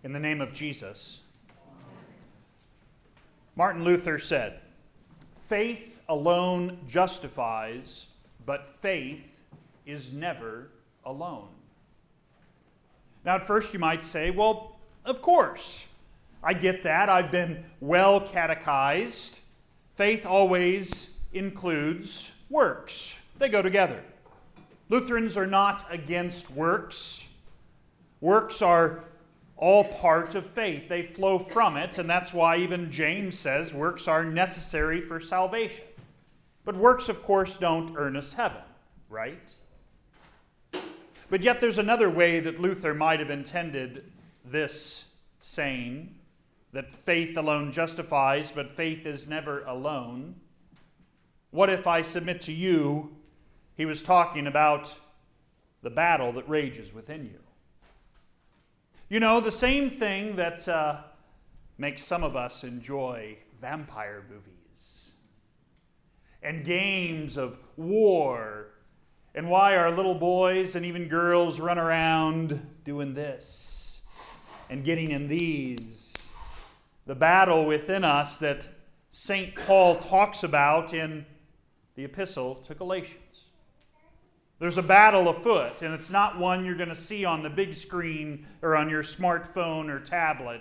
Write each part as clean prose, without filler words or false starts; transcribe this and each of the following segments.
In the name of Jesus. Martin Luther said, "Faith alone justifies, but faith is never alone." Now, at first you might say, well, of course. I get that. I've been well catechized. Faith always includes works. They go together. Lutherans are not against works. Works are all part of faith. They flow from it, and that's why even James says works are necessary for salvation. But works, of course, don't earn us heaven, right? But yet there's another way that Luther might have intended this saying, that faith alone justifies, but faith is never alone. What if I submit to you, he was talking about the battle that rages within you? You know, the same thing that makes some of us enjoy vampire movies and games of war, and why our little boys and even girls run around doing this and getting in these. The battle within us that St. Paul talks about in the epistle to Galatians. There's a battle afoot, and it's not one you're going to see on the big screen or on your smartphone or tablet.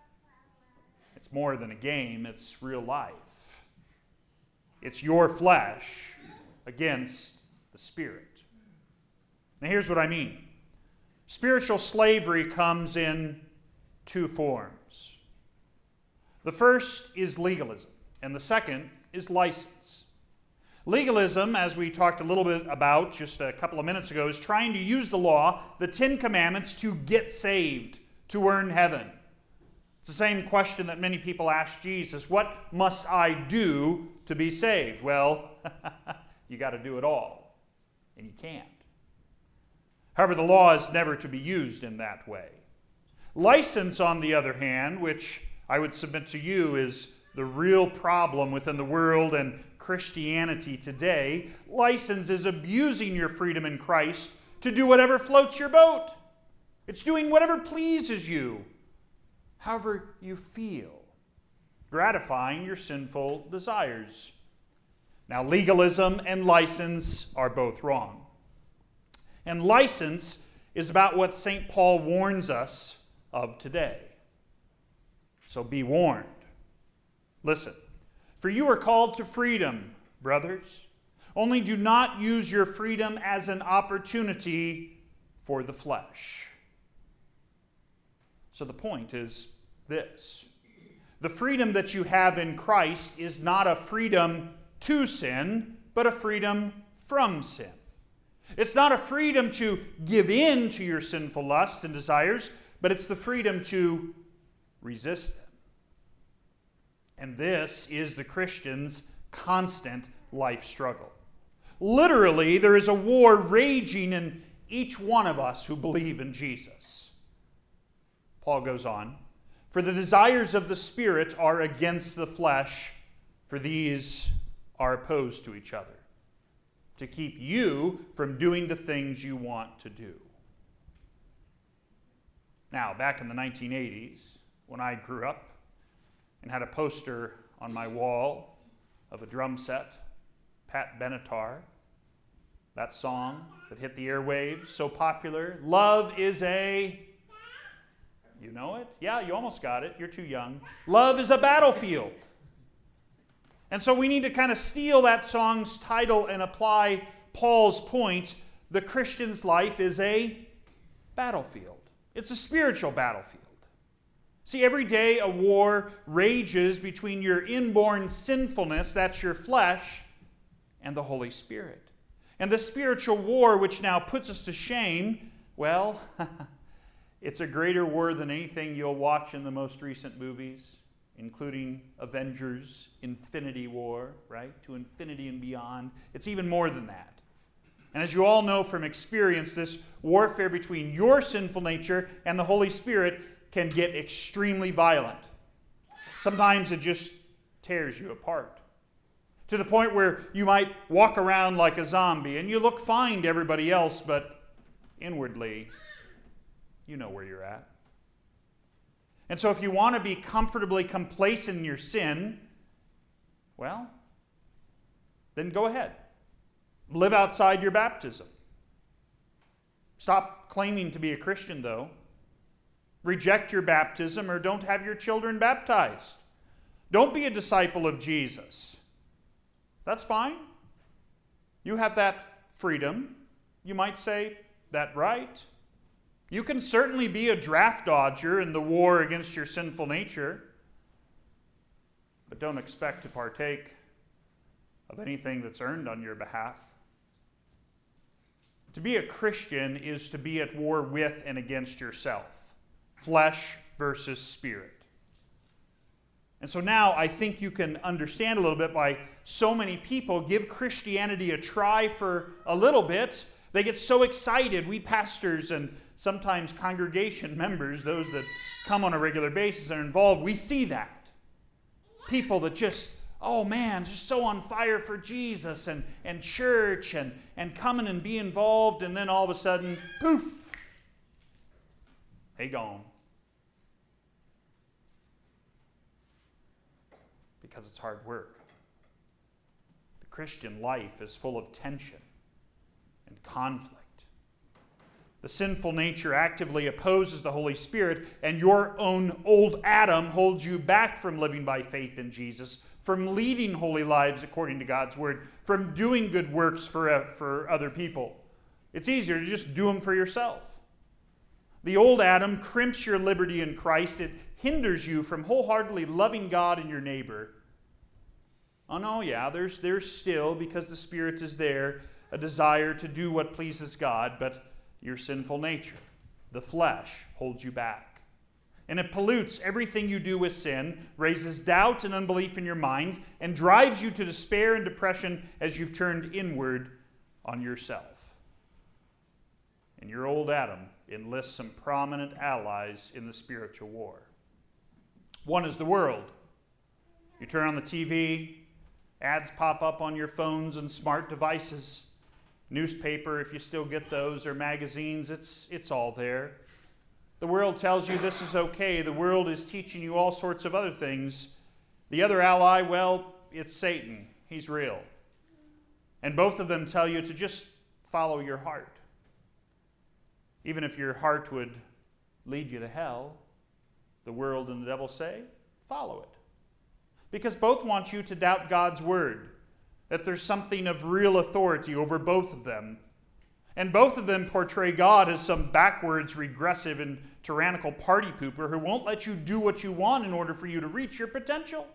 It's more than a game, it's real life. It's your flesh against the spirit. Now here's what I mean. Spiritual slavery comes in two forms. The first is legalism, and the second is license. Legalism, as we talked a little bit about just a couple of minutes ago, is trying to use the law, the Ten Commandments, to get saved, to earn heaven. It's the same question that many people ask Jesus. What must I do to be saved? Well, you got to do it all, and you can't. However, the law is never to be used in that way. License, on the other hand, which I would submit to you is the real problem within the world and Christianity today. License is abusing your freedom in Christ to do whatever floats your boat. It's doing whatever pleases you, however you feel, gratifying your sinful desires. Now, legalism and license are both wrong. And license is about what St. Paul warns us of today. So be warned. Listen. For you are called to freedom, brothers. Only do not use your freedom as an opportunity for the flesh. So the point is this. The freedom that you have in Christ is not a freedom to sin, but a freedom from sin. It's not a freedom to give in to your sinful lusts and desires, but it's the freedom to resist them. And this is the Christian's constant life struggle. Literally, there is a war raging in each one of us who believe in Jesus. Paul goes on, "For the desires of the Spirit are against the flesh, for these are opposed to each other, to keep you from doing the things you want to do." Now, back in the 1980s, when I grew up, and had a poster on my wall of a drum set, Pat Benatar, that song that hit the airwaves, so popular, "Love is a..." You know it? Yeah, you almost got it. You're too young. "Love is a battlefield." And so we need to kind of steal that song's title and apply Paul's point. The Christian's life is a battlefield. It's a spiritual battlefield. See, every day a war rages between your inborn sinfulness, that's your flesh, and the Holy Spirit. And the spiritual war, which now puts us to shame, well, it's a greater war than anything you'll watch in the most recent movies, including Avengers, Infinity War, right? To infinity and beyond. It's even more than that. And as you all know from experience, this warfare between your sinful nature and the Holy Spirit can get extremely violent. Sometimes it just tears you apart. To the point where you might walk around like a zombie and you look fine to everybody else, but inwardly, you know where you're at. And so if you want to be comfortably complacent in your sin, well, then go ahead. Live outside your baptism. Stop claiming to be a Christian, though. Reject your baptism or don't have your children baptized. Don't be a disciple of Jesus. That's fine. You have that freedom. You might say, that right? You can certainly be a draft dodger in the war against your sinful nature, but don't expect to partake of anything that's earned on your behalf. To be a Christian is to be at war with and against yourself. Flesh versus spirit. And so now I think you can understand a little bit why so many people give Christianity a try for a little bit. They get so excited. We pastors and sometimes congregation members, those that come on a regular basis and are involved, we see that. People that just, oh man, just so on fire for Jesus and church and coming and be involved, and then all of a sudden, poof, they gone. Because it's hard work. The Christian life is full of tension and conflict. The sinful nature actively opposes the Holy Spirit, and your own old Adam holds you back from living by faith in Jesus, from leading holy lives according to God's Word, from doing good works for other people. It's easier to just do them for yourself. The old Adam crimps your liberty in Christ. It hinders you from wholeheartedly loving God and your neighbor. Oh no, yeah, there's still, because the Spirit is there, a desire to do what pleases God, but your sinful nature, the flesh, holds you back. And it pollutes everything you do with sin, raises doubt and unbelief in your mind, and drives you to despair and depression as you've turned inward on yourself. And your old Adam enlists some prominent allies in the spiritual war. One is the world. You turn on the TV, ads pop up on your phones and smart devices. Newspaper, if you still get those, or magazines, it's all there. The world tells you this is okay. The world is teaching you all sorts of other things. The other ally, well, it's Satan. He's real. And both of them tell you to just follow your heart. Even if your heart would lead you to hell, the world and the devil say, follow it. Because both want you to doubt God's word, that there's something of real authority over both of them. And both of them portray God as some backwards, regressive, and tyrannical party pooper who won't let you do what you want in order for you to reach your potential.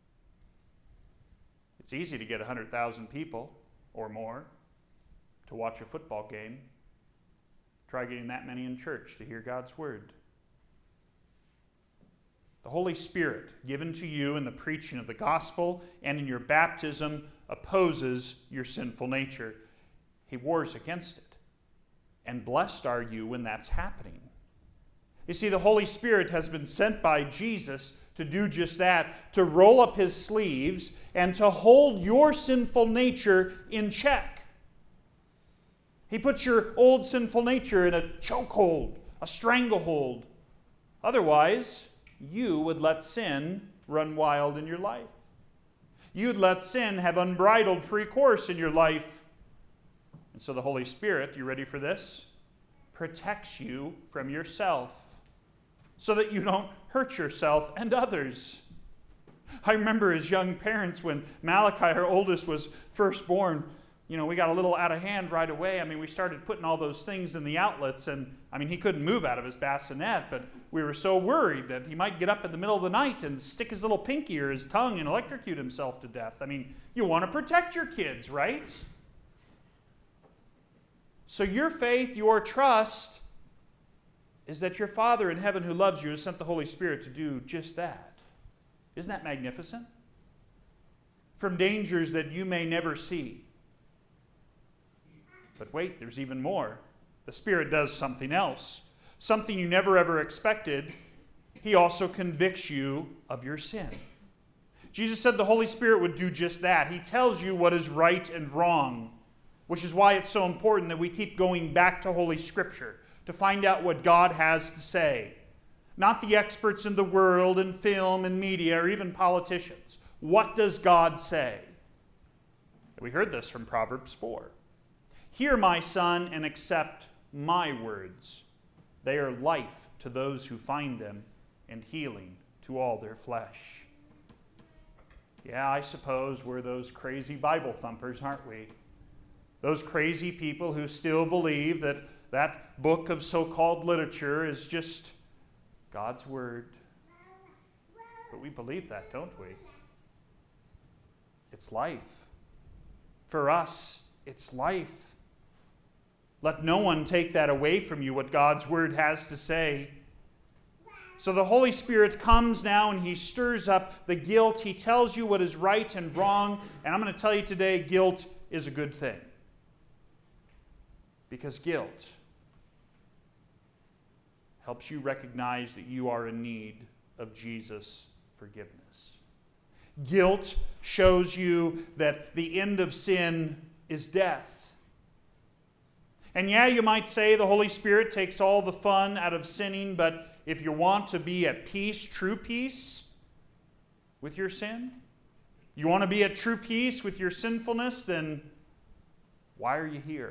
It's easy to get 100,000 people or more to watch a football game. Try getting that many in church to hear God's word. The Holy Spirit, given to you in the preaching of the gospel and in your baptism, opposes your sinful nature. He wars against it. And blessed are you when that's happening. You see, the Holy Spirit has been sent by Jesus to do just that, to roll up his sleeves and to hold your sinful nature in check. He puts your old sinful nature in a chokehold, a stranglehold. Otherwise, you would let sin run wild in your life. You'd let sin have unbridled free course in your life. And so the Holy Spirit, you ready for this? Protects you from yourself so that you don't hurt yourself and others. I remember as young parents when Malachi, our oldest, was first born, we got a little out of hand right away. We started putting all those things in the outlets, and he couldn't move out of his bassinet, but we were so worried that he might get up in the middle of the night and stick his little pinky or his tongue and electrocute himself to death. You want to protect your kids, right? So your faith, your trust, is that your Father in heaven who loves you has sent the Holy Spirit to do just that. Isn't that magnificent? From dangers that you may never see. But wait, there's even more. The Spirit does something else. Something you never ever expected. He also convicts you of your sin. Jesus said the Holy Spirit would do just that. He tells you what is right and wrong, which is why it's so important that we keep going back to Holy Scripture to find out what God has to say. not the experts in the world and film and media or even politicians. What does God say? We heard this from Proverbs 4. Hear, my son, and accept my words. They are life to those who find them and healing to all their flesh. Yeah, I suppose we're those crazy Bible thumpers, aren't we? Those crazy people who still believe that that book of so-called literature is just God's Word. But we believe that, don't we? It's life. For us, it's life. Let no one take that away from you, what God's Word has to say. So the Holy Spirit comes now and He stirs up the guilt. He tells you what is right and wrong. And I'm going to tell you today, guilt is a good thing. Because guilt helps you recognize that you are in need of Jesus' forgiveness. Guilt shows you that the end of sin is death. And yeah, you might say the Holy Spirit takes all the fun out of sinning, but if you want to be at peace, true peace with your sin, you want to be at true peace with your sinfulness, then why are you here?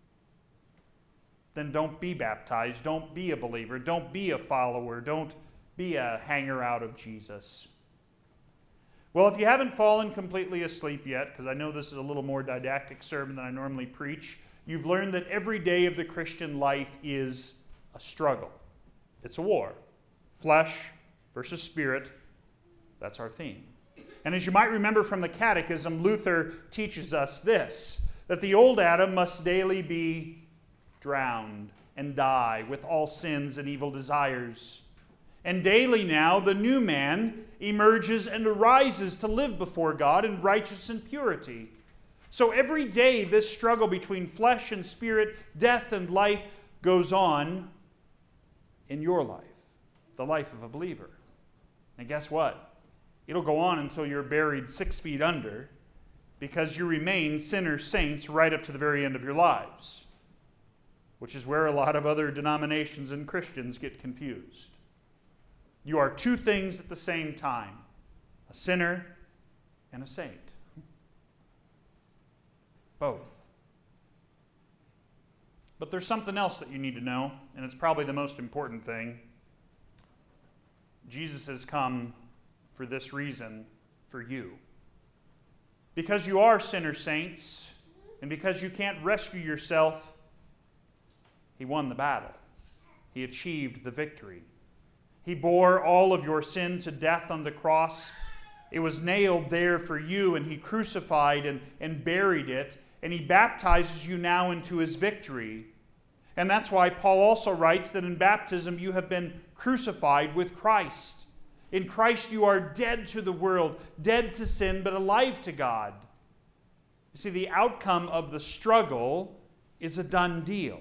Then don't be baptized. Don't be a believer. Don't be a follower. Don't be a hanger out of Jesus. Well, if you haven't fallen completely asleep yet, because I know this is a little more didactic sermon than I normally preach, you've learned that every day of the Christian life is a struggle. It's a war. Flesh versus spirit. That's our theme. And as you might remember from the Catechism, Luther teaches us this, that the old Adam must daily be drowned and die with all sins and evil desires. And daily now the new man emerges and arises to live before God in righteousness and purity. So every day this struggle between flesh and spirit, death and life goes on in your life, the life of a believer. And guess what? It'll go on until you're buried 6 feet under, because you remain sinners, saints right up to the very end of your lives, which is where a lot of other denominations and Christians get confused. You are two things at the same time, a sinner and a saint. Both. But there's something else that you need to know, and it's probably the most important thing. Jesus has come for this reason for you. Because you are sinner saints, and because you can't rescue yourself, He won the battle. He achieved the victory. He bore all of your sin to death on the cross. It was nailed there for you, and He crucified and buried it, and He baptizes you now into His victory. And that's why Paul also writes that in baptism you have been crucified with Christ. In Christ you are dead to the world, dead to sin, but alive to God. You see, the outcome of the struggle is a done deal.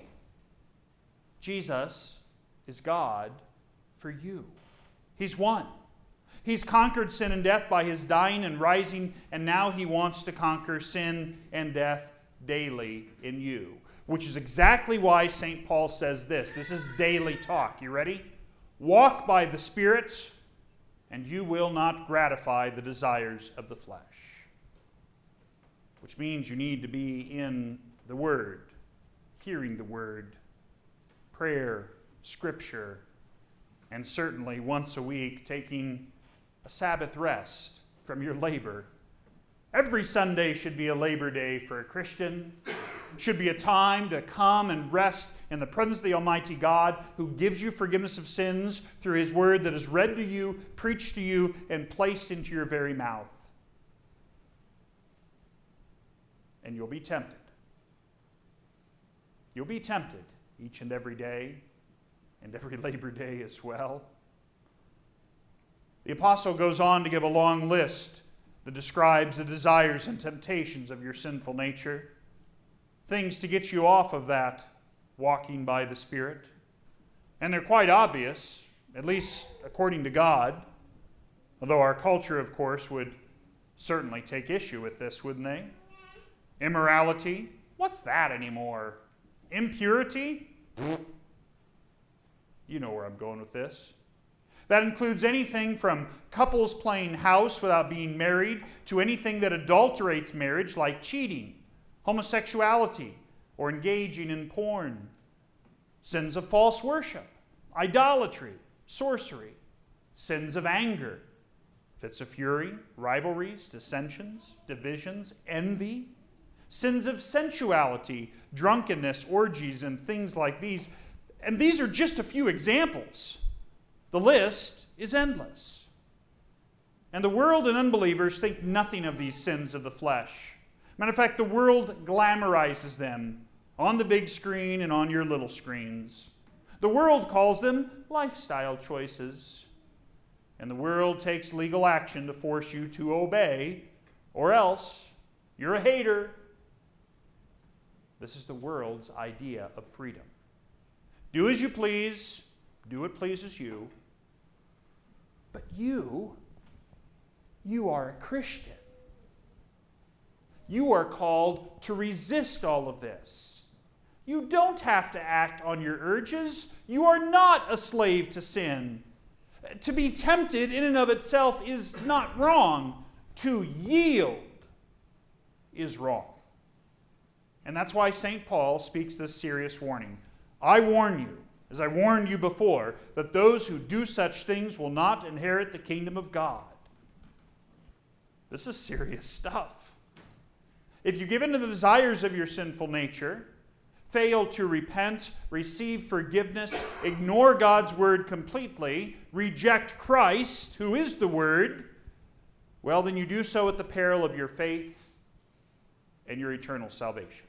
Jesus is God for you. He's won. He's conquered sin and death by His dying and rising, and now He wants to conquer sin and death daily in you. Which is exactly why St. Paul says this. This is daily talk. You ready? Walk by the Spirit, and you will not gratify the desires of the flesh. Which means you need to be in the Word, hearing the Word, prayer, Scripture, and certainly once a week taking a Sabbath rest from your labor. Every Sunday should be a labor day for a Christian. Should be a time to come and rest in the presence of the Almighty God, who gives you forgiveness of sins through His Word that is read to you, preached to you, and placed into your very mouth. And you'll be tempted. You'll be tempted each and every day, and every labor day as well. The apostle goes on to give a long list that describes the desires and temptations of your sinful nature. Things to get you off of that walking by the Spirit. And they're quite obvious, at least according to God, although our culture, of course, would certainly take issue with this, wouldn't they? Immorality? What's that anymore? Impurity? You know where I'm going with this. That includes anything from couples playing house without being married to anything that adulterates marriage, like cheating, homosexuality, or engaging in porn. Sins of false worship, idolatry, sorcery, sins of anger, fits of fury, rivalries, dissensions, divisions, envy, sins of sensuality, drunkenness, orgies, and things like these. And these are just a few examples. The list is endless. And the world and unbelievers think nothing of these sins of the flesh. Matter of fact, the world glamorizes them on the big screen and on your little screens. The world calls them lifestyle choices. And the world takes legal action to force you to obey, or else you're a hater. This is the world's idea of freedom. Do as you please, do what pleases you. But you are a Christian. You are called to resist all of this. You don't have to act on your urges. You are not a slave to sin. To be tempted in and of itself is not wrong. To yield is wrong. And that's why St. Paul speaks this serious warning. I warn you, as I warned you before, that those who do such things will not inherit the kingdom of God. This is serious stuff. If you give in to the desires of your sinful nature, fail to repent, receive forgiveness, ignore God's word completely, reject Christ, who is the word, well, then you do so at the peril of your faith and your eternal salvation.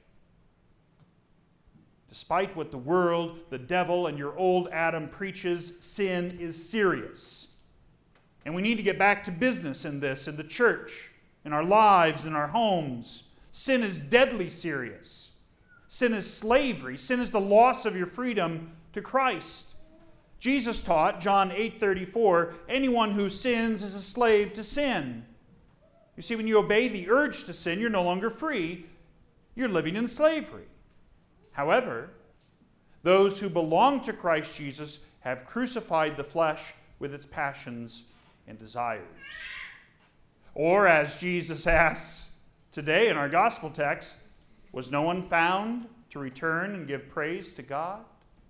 Despite what the world, the devil, and your old Adam preaches, sin is serious. And we need to get back to business in this, in the church, in our lives, in our homes. Sin is deadly serious. Sin is slavery. Sin is the loss of your freedom to Christ. Jesus taught, John 8:34, anyone who sins is a slave to sin. You see, when you obey the urge to sin, you're no longer free. You're living in slavery. However, those who belong to Christ Jesus have crucified the flesh with its passions and desires. Or, as Jesus asks today in our gospel text, was no one found to return and give praise to God?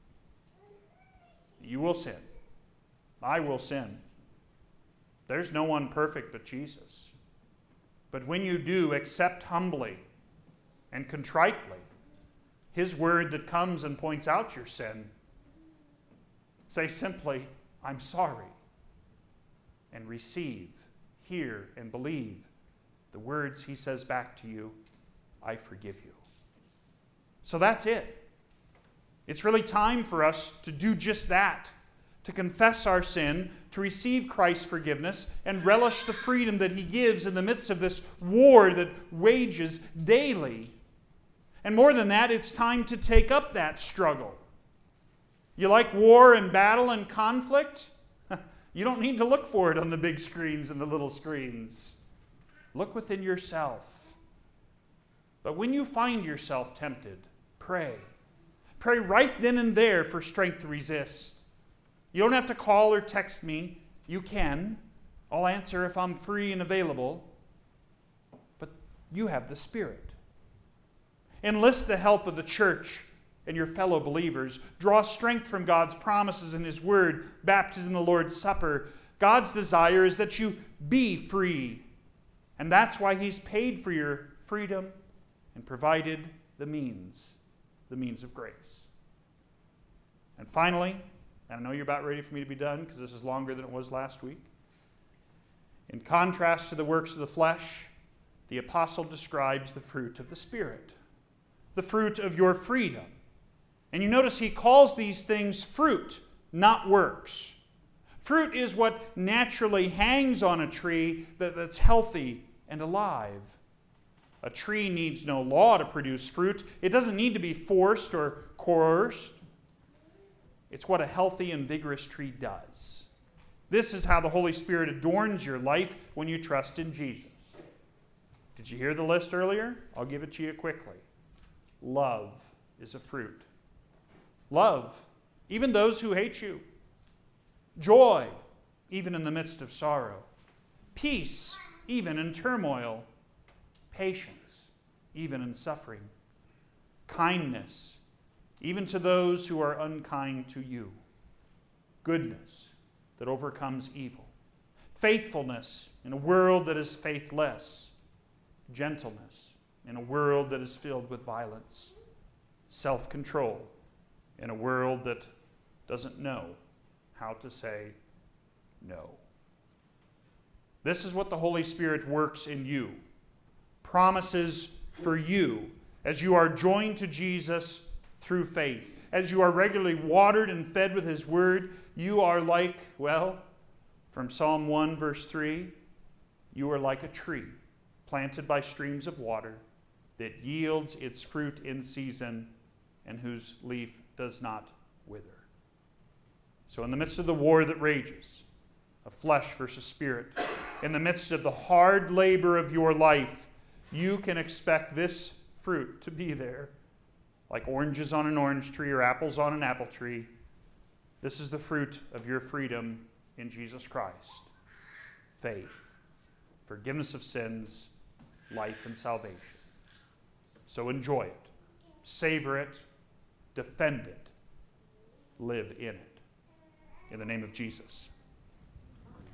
You will sin. I will sin. There's no one perfect but Jesus. But when you do, accept humbly and contritely His word that comes and points out your sin. Say simply, I'm sorry, and receive, hear, and believe the words He says back to you, I forgive you. So that's it. It's really time for us to do just that, to confess our sin, to receive Christ's forgiveness, and relish the freedom that He gives in the midst of this war that wages daily. And more than that, it's time to take up that struggle. You like war and battle and conflict? You don't need to look for it on the big screens and the little screens. Look within yourself. But when you find yourself tempted, pray. Pray right then and there for strength to resist. You don't have to call or text me. You can. I'll answer if I'm free and available. But you have the Spirit. Enlist the help of the church and your fellow believers. Draw strength from God's promises in His Word, baptism, the Lord's Supper. God's desire is that you be free. And that's why He's paid for your freedom and provided the means of grace. And finally, and I know you're about ready for me to be done because this is longer than it was last week. In contrast to the works of the flesh, the apostle describes the fruit of the Spirit. The fruit of your freedom. And you notice he calls these things fruit, not works. Fruit is what naturally hangs on a tree that's healthy and alive. A tree needs no law to produce fruit. It doesn't need to be forced or coerced. It's what a healthy and vigorous tree does. This is how the Holy Spirit adorns your life when you trust in Jesus. Did you hear the list earlier? I'll give it to you quickly. Love is a fruit. Love, even those who hate you. Joy, even in the midst of sorrow. Peace, even in turmoil. Patience, even in suffering. Kindness, even to those who are unkind to you. Goodness that overcomes evil. Faithfulness in a world that is faithless. Gentleness in a world that is filled with violence. Self-control in a world that doesn't know how to say no. This is what the Holy Spirit works in you. Promises for you as you are joined to Jesus through faith. As you are regularly watered and fed with His Word, you are like, well, from Psalm 1 verse 3, you are like a tree planted by streams of water that yields its fruit in season and whose leaf does not wither. So in the midst of the war that rages, of flesh versus spirit, in the midst of the hard labor of your life, you can expect this fruit to be there, like oranges on an orange tree or apples on an apple tree. This is the fruit of your freedom in Jesus Christ. Faith, forgiveness of sins, life and salvation. So enjoy it, savor it, defend it, live in it. In the name of Jesus.